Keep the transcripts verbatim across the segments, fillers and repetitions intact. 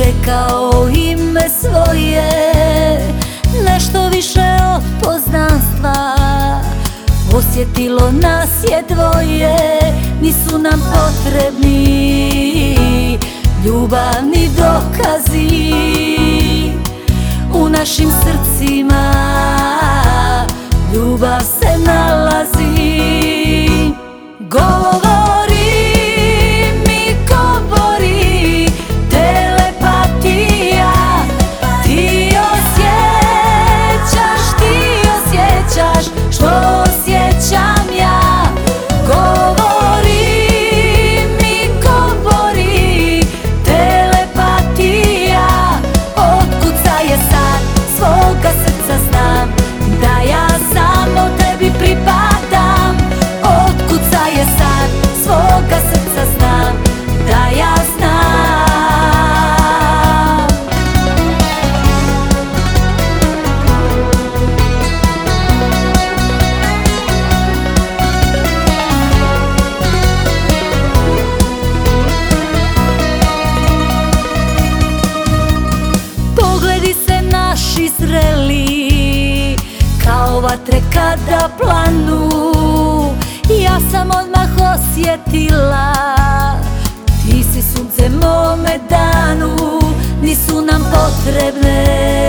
rekao ime svoje, nešto više od poznanstva. Osjetilo nas je dvoje, nisu nam potrebni ljubavni dokazi. U našim srcima ljubav se nalazi. Govori mi, govori, telepatija. Ti osjećaš, ti osjećaš što osjećam ja. Govori mi, govori, telepatija. Otkucaje sad, svoga srca znam da ja samo tebi pripadam. Otkucaje sad, svoga srca znam da ja znam. Pogledi se naši zreli kao vatre kada planu. Ja sam odmah osjetila, ti si sunce mome danu. Nisu nam potrebne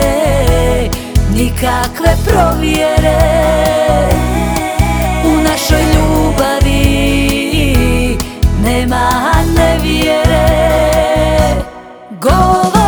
nikakve provjere. U našoj ljubavi nema nevjere. Govori